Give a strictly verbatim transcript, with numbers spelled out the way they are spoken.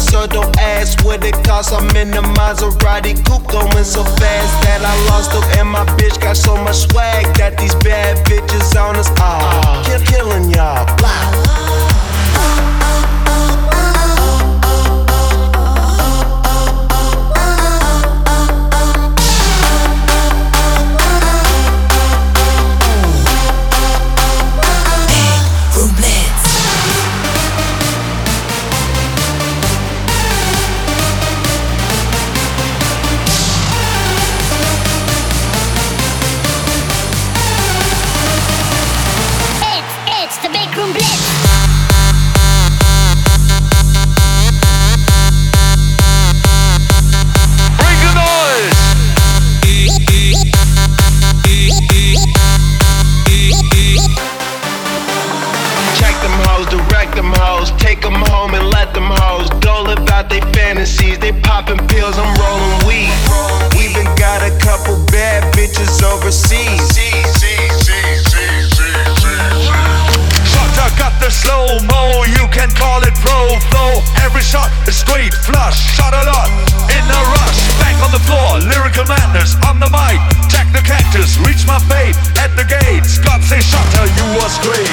so don't ask what it costs. I'm in the Maserati coupe going so fast that I lost her. And my bitch got so much swag that these bad bitches on us. Ah, kill, killing y'all. Blah. Take them home and let them hoes dole about they fantasies. They popping pills, I'm rolling weed. Even got a couple bad bitches overseas. Shot, I got the slow-mo, you can call it pro flow. Every shot is straight flush, shot a lot in a rush. Back on the floor, lyrical madness on the mic. Jack the cactus, reach my fate at the gate. Scott say Shutter, you was great.